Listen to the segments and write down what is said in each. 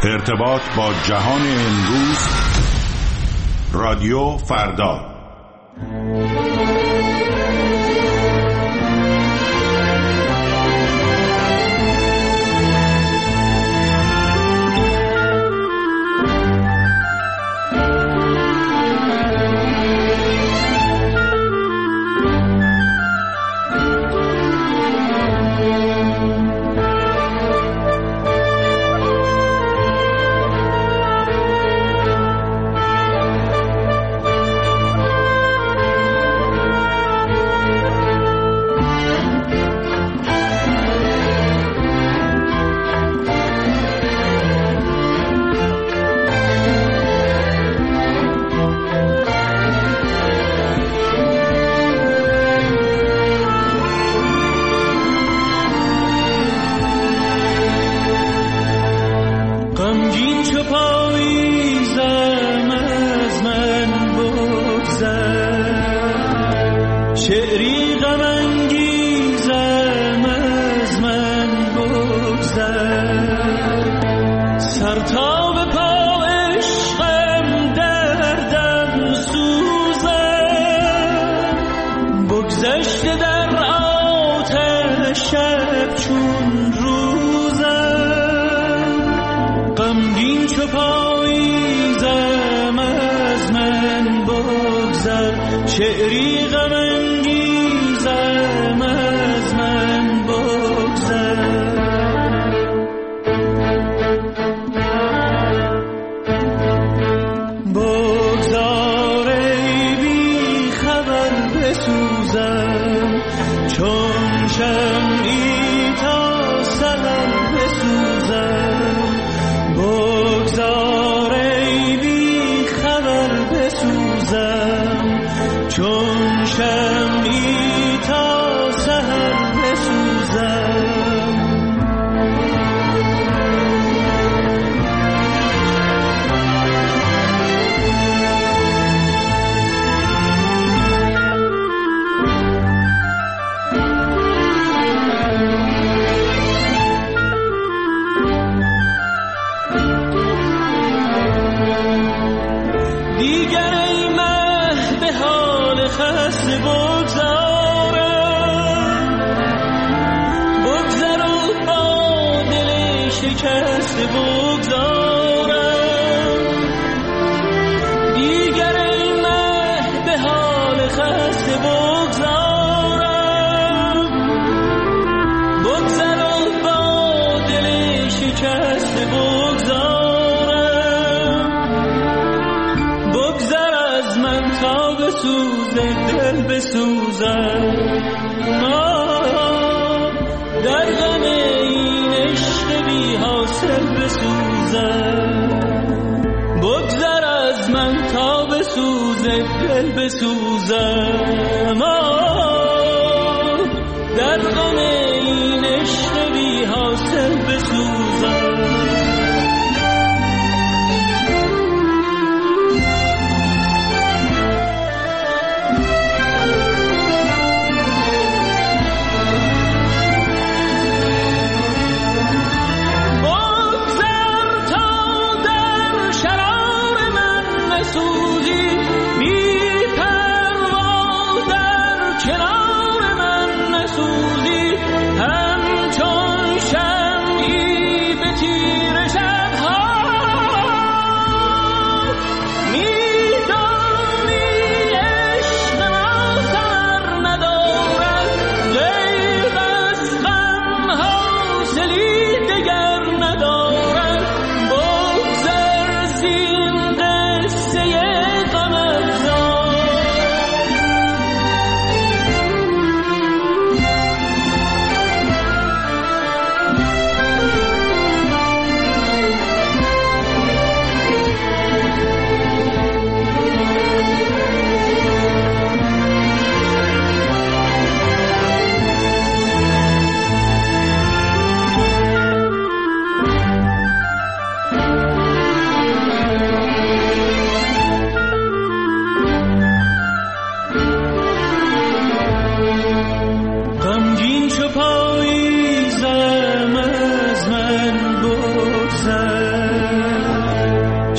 ارتباط با جهان امروز، رادیو فردا.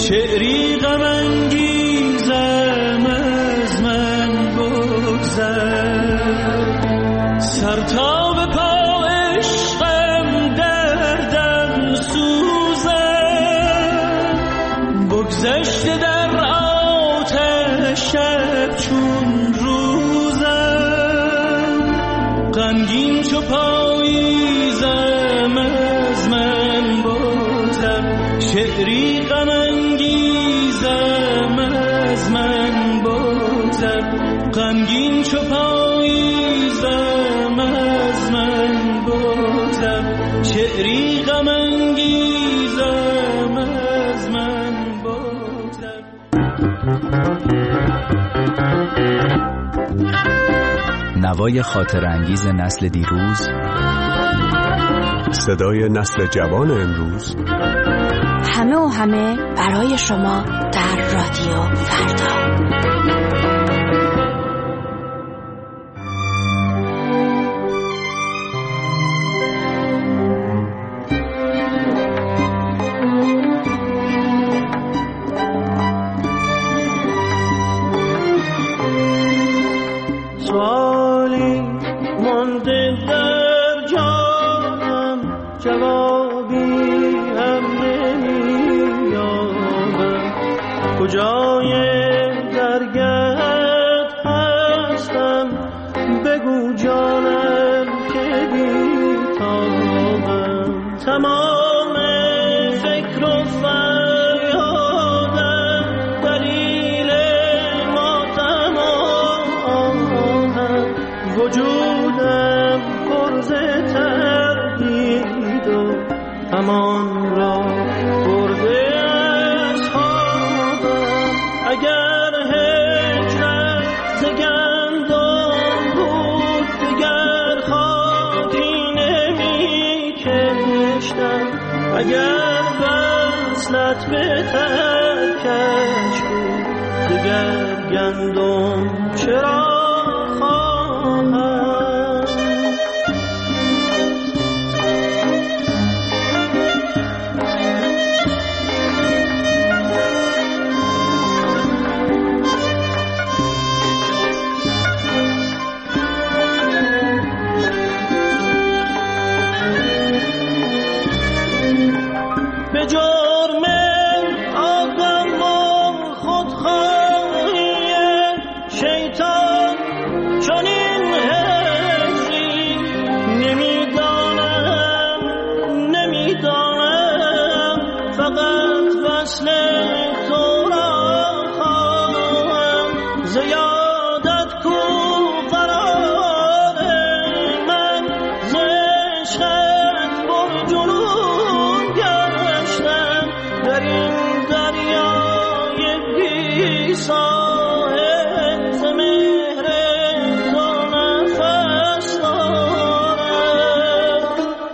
شعری غم انگیزم از من بگذر، سر تا به پا عشقم دردم سوزم، بگذشته در آتش شب چون روزم، غمگین چو پاییزم از من بگذر، شعری غم انگیزم از من بگذر، غمگین چو پاییزم از من بگذر، شعری غم انگیزم از من بگذر. نوای خاطر انگیز نسل دیروز، صدای نسل جوان امروز، همه و همه برای شما در رادیو فردا. سوالی مانده در جانم، جوابی هم نمی‌یابم، کجای درگهت هستم، بگو جانم که بی‌تابم، تمام فکر و فریادم دلیل وجودم پرز تردید و همان را برده از خوابم، اگر هجرت ز گندم بود دگر خاکی نمی کشتم، اگر وصلت به ترکش بود دگر گندم چرا به جرم آدم و خودخواهی شیطان چنین هجری نمیدانم فقط وصل تو را خواهم، زیادت کو قرار من ز عشقت پر جنون گشتم، در این دریای بی ساحل ز مهر تو نفس دارم.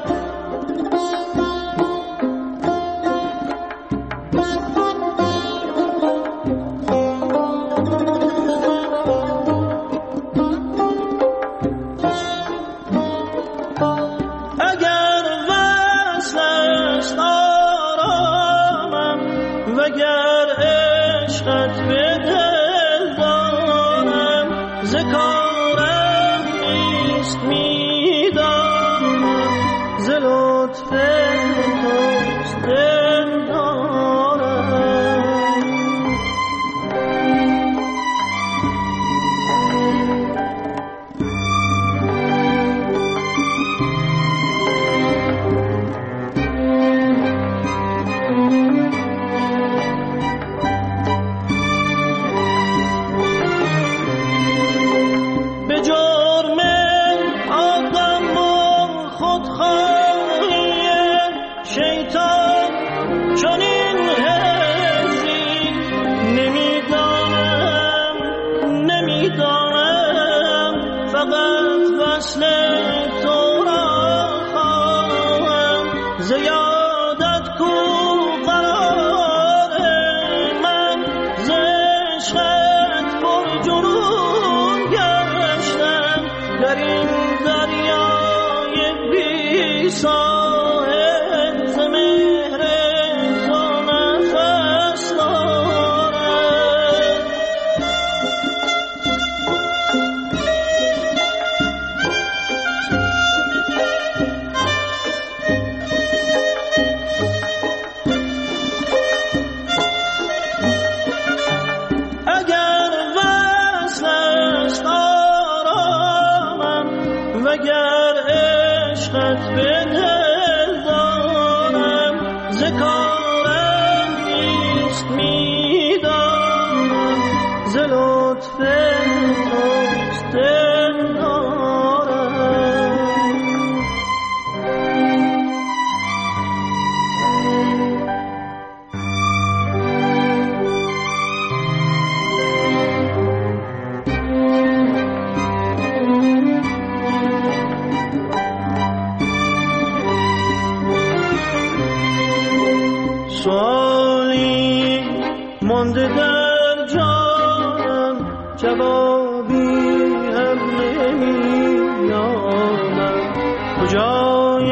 اگر وصل است آرامم، وگر عشقت به دل دارم، ز کارم نیست میدانم، ز لطف توست دل دارم. به جرم آدم و خودخواهی شیطان چنین هجری نمیدانم فقط وصل تو را خواهم، زیادت کو قرار من ز عشقت پر جنون گشتم، در این دریای بی ساحل ز سوالی مانده در جانم، جوابی هم نمی‌یابم. کجای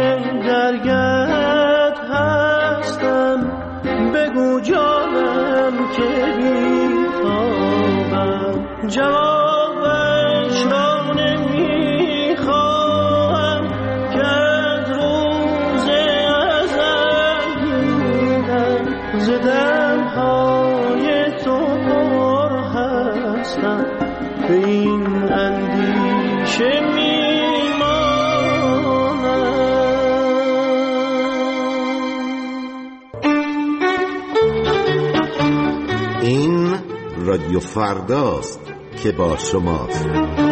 درگت هستم، بگو جانم که بی‌تابم. جوابش را نمی‌خواهم که از روز ازل دیدم، ز دم‌های تو پر هستم، به این اندیشه رادیو فرداست که با شماست.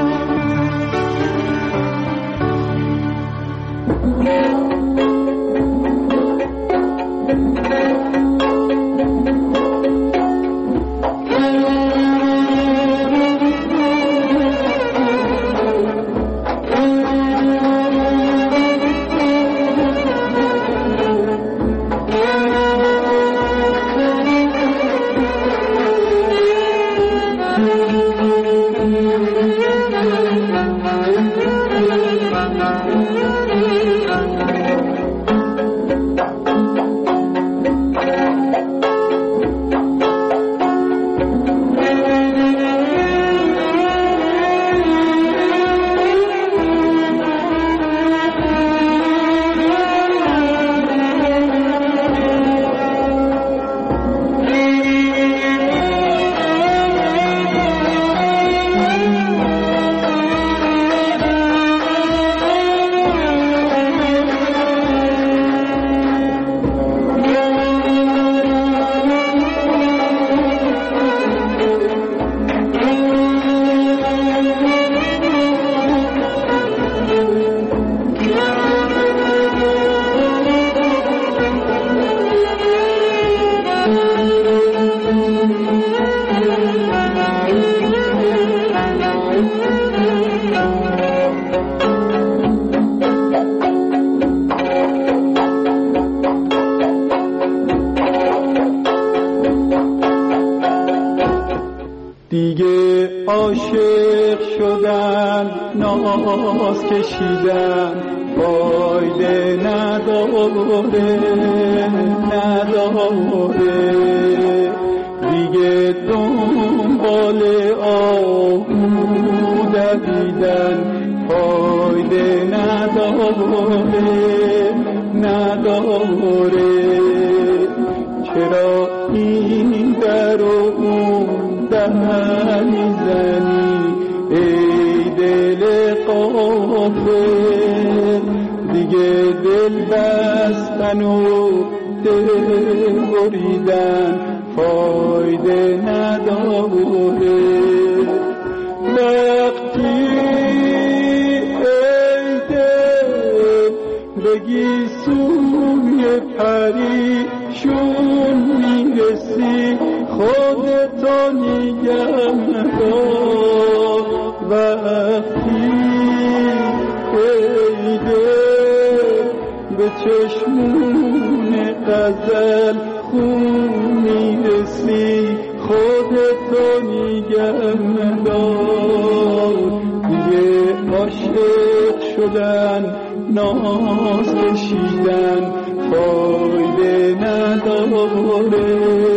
عاشق شدن، ناز کشیدن فایده نداره، دیگه دنبال آهو دویدن فایده نداره. چرا این در و اون در میزنی ای دل غافل؟ دیگه دل بستن و دل بریدن فایده نداره. وقتی ای دل بگی سوی پریشون میرسی، خودتو نگه دار. وقتی ای دل به چشمون غزل خون میرسی، خودتو نگه دار. دیگه عاشق شدن، ناز کشیدن فایده نداره.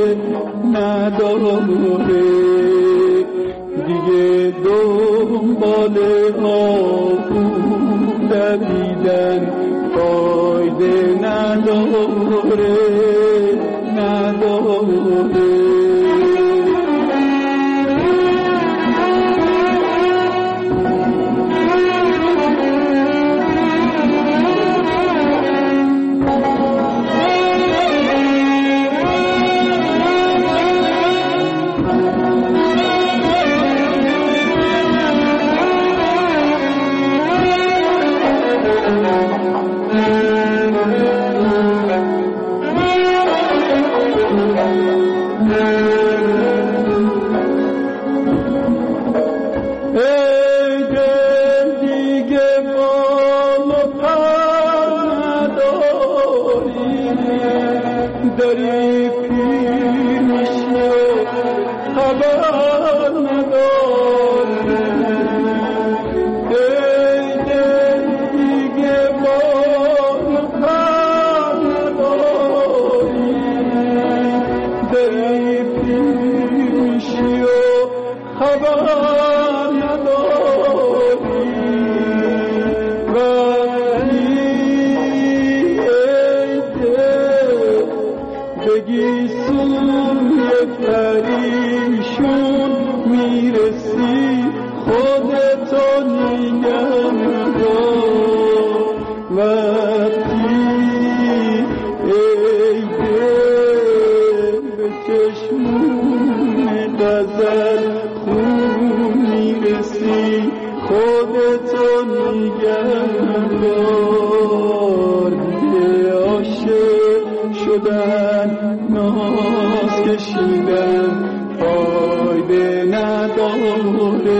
دیگه دنبال آهو دویدن فایده نداره. داری پیر میشی و خبر نداری ای دل دیگه بار پر نداری داری پیر میشی و خبر بگی سوی پریشون میرسی خودتو نگم دار وقتی ای دل به چشمون غزل خون میرسی خودتو نگم دار دیگه عاشق شدن ناز کشیدن فایده نداره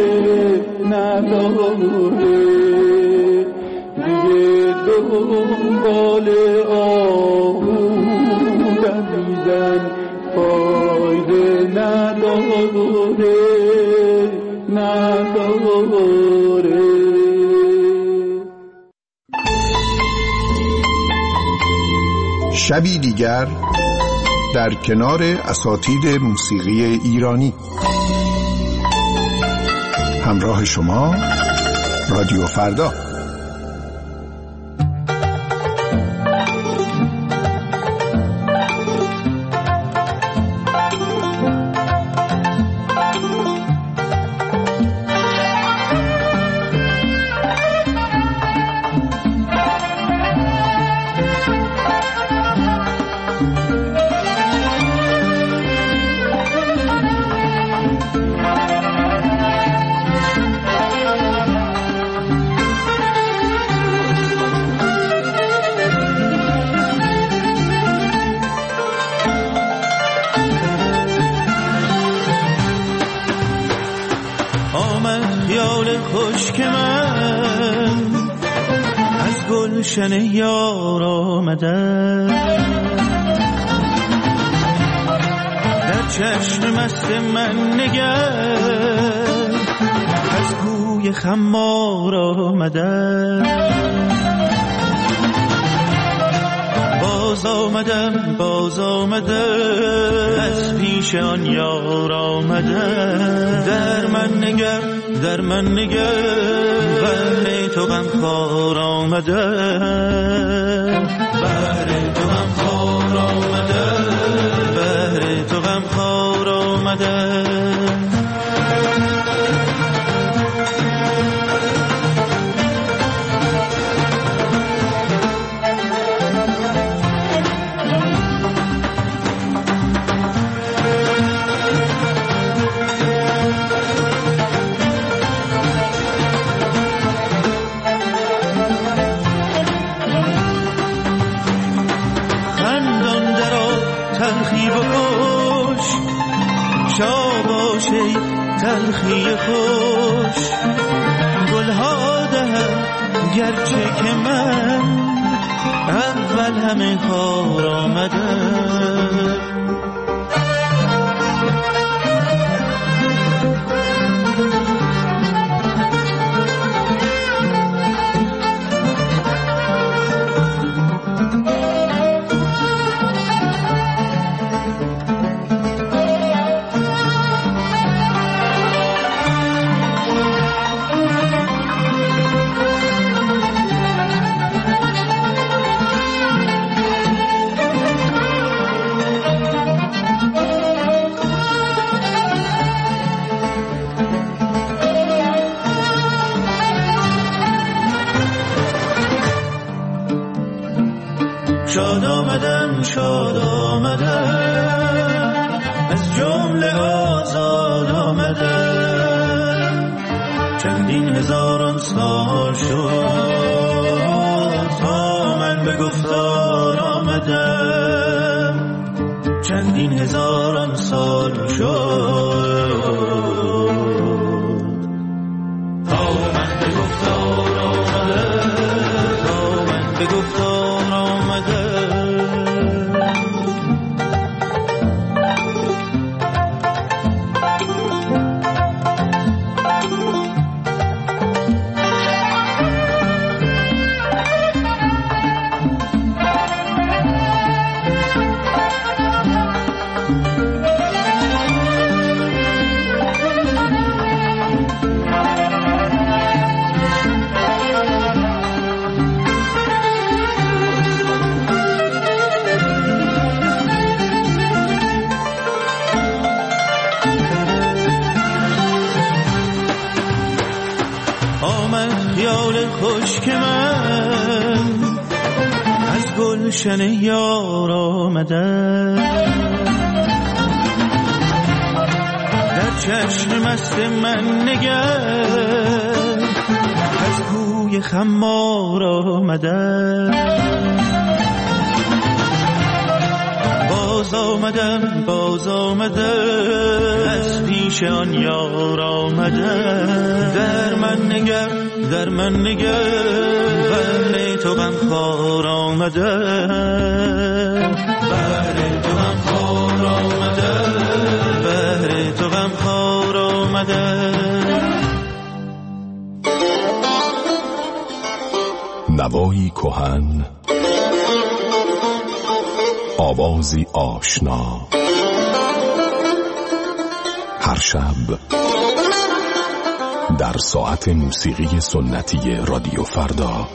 دیگه دنبال آهو دویدن فایده نداره شبی دیگر در کنار اساتید موسیقی ایرانی. همراه شما رادیو فردا. خشک من از گلشن یار آمده در چشم مست من نگر از گوی خمار آمده باز آمده از پیش آن یار آمده در من نگر بهر تو غمخوار آمده بهر تو غمخوار آمده شاباشی تلخی خوش گلها دهم گرچه که من اول همه کار آمدم شاد آمدم از جمله آزاد آمدم چندین هزاران سال شد تا من به گفتار آمدم چندین هزاران سال شد تا من به گفتار آمدم تا من به گفتار آمدم گلشن یار آمده، در چشم مست من نگر از کوی خمار آمده. باز آمده از پیش آن یار آمده. در من نگر بهر تو غمخوار آمده، بهر تو غمخوار آمده، بهر تو غمخوار آمده. نوایی کهن، آوازی آشنا، هر شب در ساعت موسیقی سنتی رادیو فردا.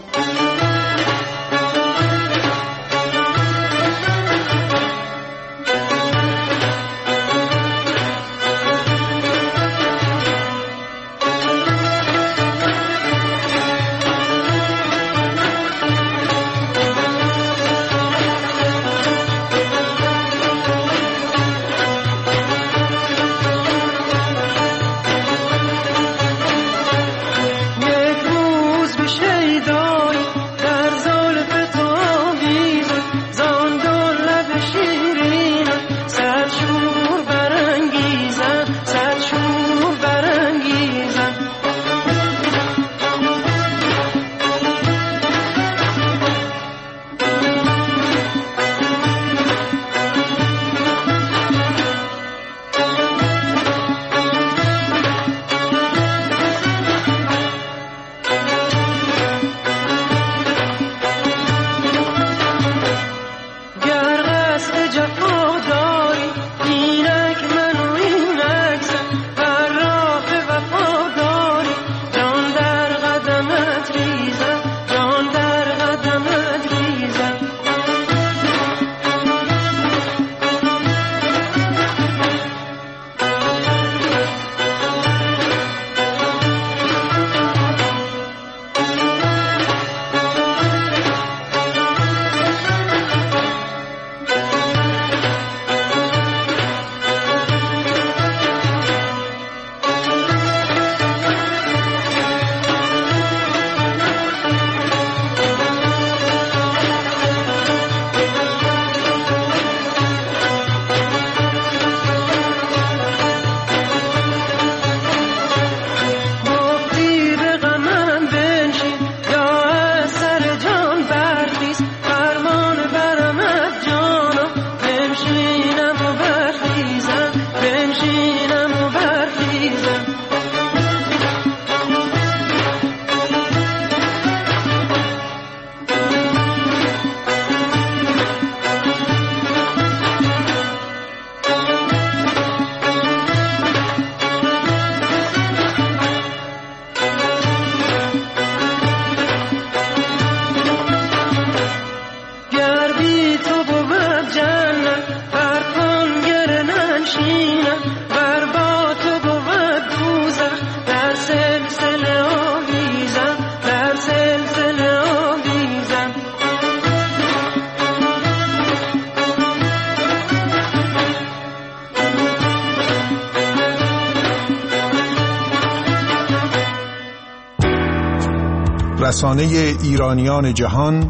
رسانه ایرانیان جهان،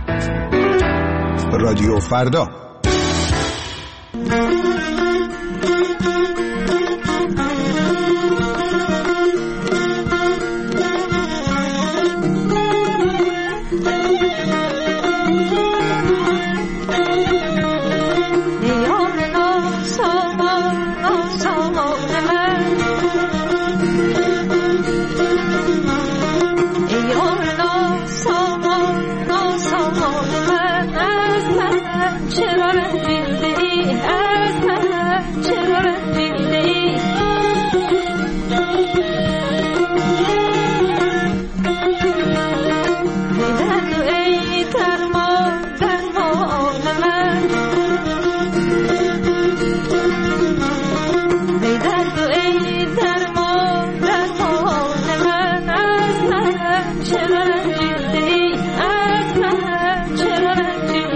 رادیو فردا. چرا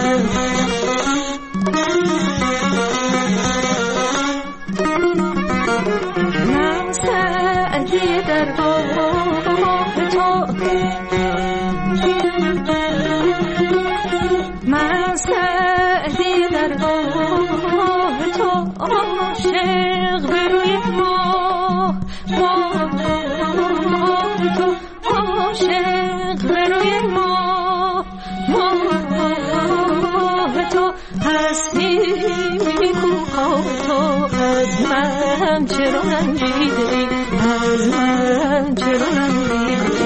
چرا رنجیدی از من چرا رنجیدی